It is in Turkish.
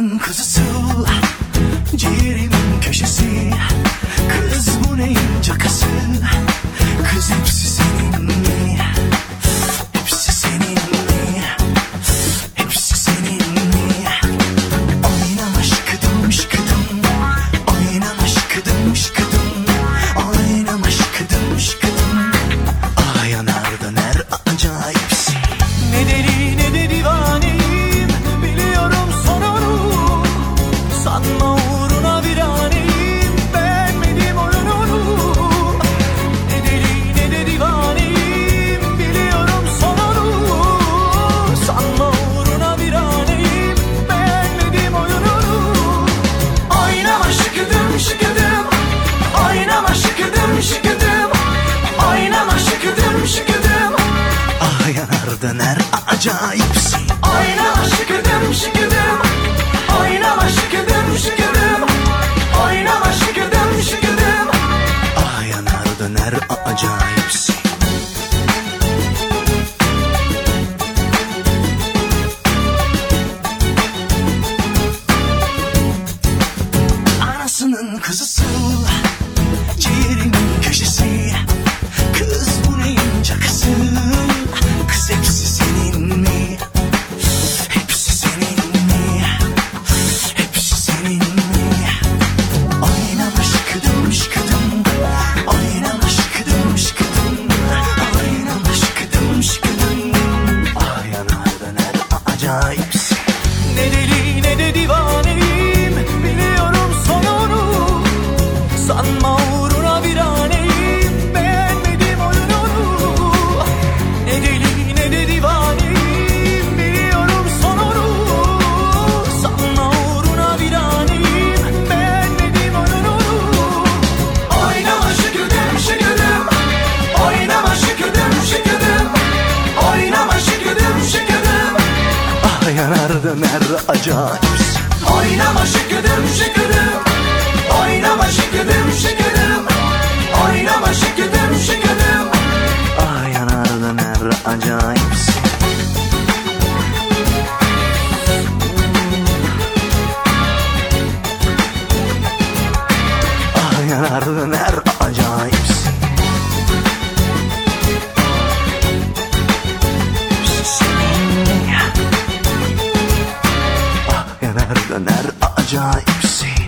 Anasının kuzusu, ciğerimin köşesi. Kız bu neyin cakası? Kız hepsi senin mi? Hepsi senin mi? Hepsi senin mi? Oynama şıkıdım şıkıdım, oynama şıkıdım şıkıdım, oynama şıkıdım şıkıdım. Ah yanar döner acayipsin. Ne deli ne de divaneyim, biliyorum sonunu. Sanma uğruna viraneyim, beğenmedim oyununu. Ne deli ne de divaneyim, biliyorum sonunu. Sanma uğruna viraneyim, beğenmedim oyununu. Oynama şıkıdım şıkıdım, oynama şıkıdım şıkıdım, oynama şıkıdım şıkıdım. Ah yanar döner acayipsin. Oynama şıkıdım şıkıdım, oynama şıkıdım şıkıdım, oynama şıkıdım şıkıdım. Ah yanar döner acayipsin. Anasının kuzusu, ciğerimin köşesi. Kız bu neyin cakası? Kız hepsi senin mi? Hepsi senin mi? Hepsi senin mi? Oynama şıkıdım şıkıdım, oynama şıkıdım şıkıdım, oynama şıkıdım şıkıdım. Ah yanar döner acayipsin. Ne deli ne de divaneyim, biliyorum sonunu. Sanma uğruna viraneyim, beğenmedim oyununu. Ne deli ne de divaneyim, biliyorum sonunu. Sanma uğruna viraneyim, beğenmedim oyununu. Oynama şıkıdım şıkıdım, oynama şıkıdım şıkıdım, oynama şıkıdım şıkıdım. Ah yanar döner acayipsin. Oynama şıkıdım şıkıdım, oynama şıkıdım şıkıdım, oynama şıkıdım şıkıdım. Ah yanar döner acayipsin. Ah yanar döner acayipsin. Ah yanar döner acayipsin.